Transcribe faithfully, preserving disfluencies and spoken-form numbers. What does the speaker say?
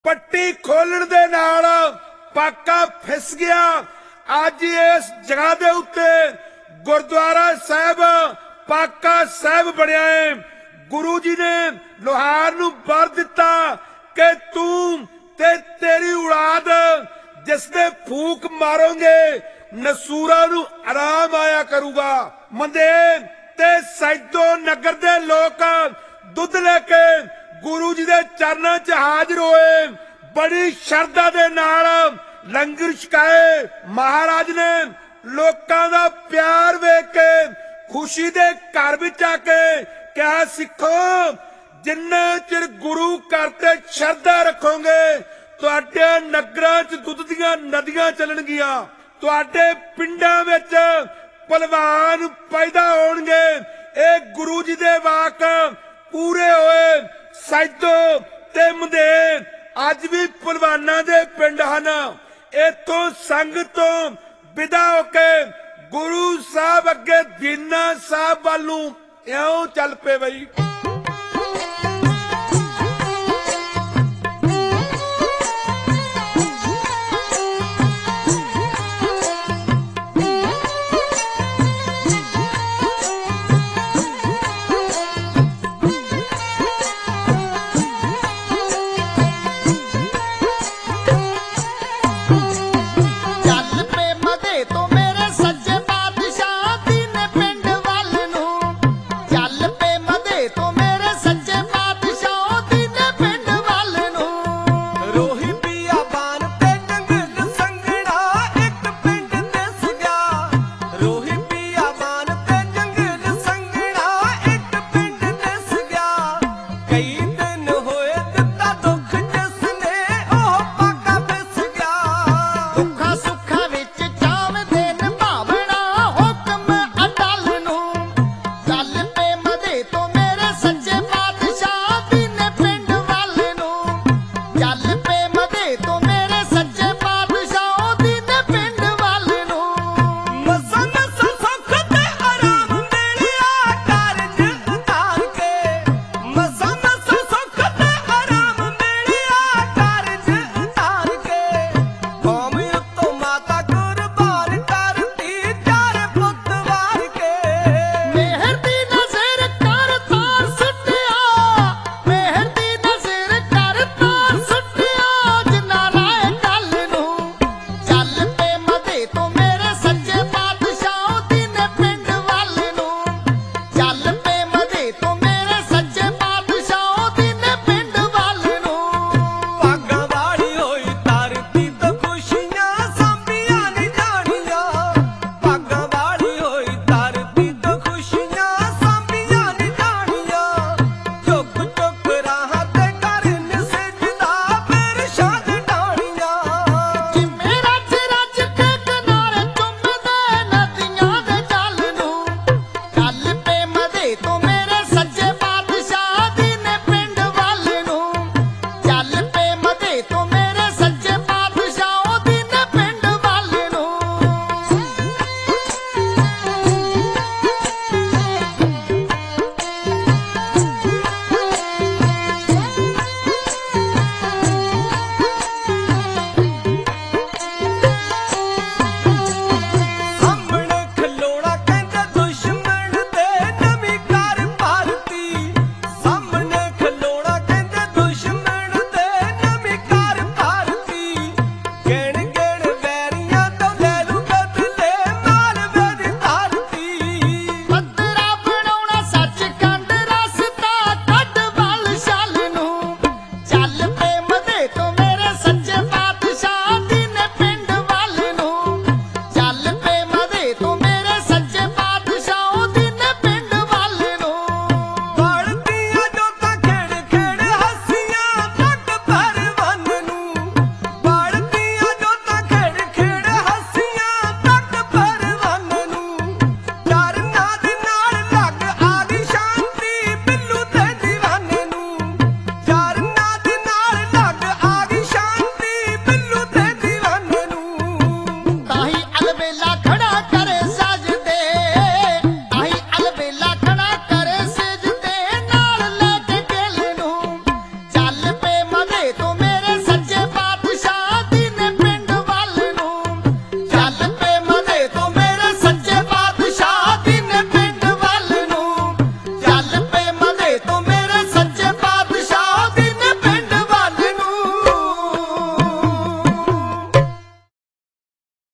पट्टी खोलण दे नाल पाका फिस गया। अज इस जगह दे उत्ते गुरुद्वारा साहब पाका साहब बनया है। गुरु जी ने लोहार नूं वर दिता कि तू ते तेरी औलाद जिसने फूक मारोगे नसूरा नूं आराम आया करूगा। मंदेर ते सैदो नगर दे लोग दुध लेके गुरु जी दे चरणों च हाजिर होए। बड़ी श्रद्धा दे नाल लंगर छकाए। महाराज ने लोकां दा प्यार वेख के खुशी दे घर विच आके क्या सिखो जिन्ना चिर गुरु घर ते श्रद्धा रखोगे तुहाडे नगरां च दुध दीआं नदियां चलणगीआं। तुहाडे पिंडां विच पहलवान पैदा होणगे। ये गुरु जी दे वाक पूरे होए। सैदो ते मंदेर अज भी पहलवानां दे पिंड हन। इथों संघ तो विदा होके गुरु साहब अगे दीना साहब वाल नूं इउं चल पे बई।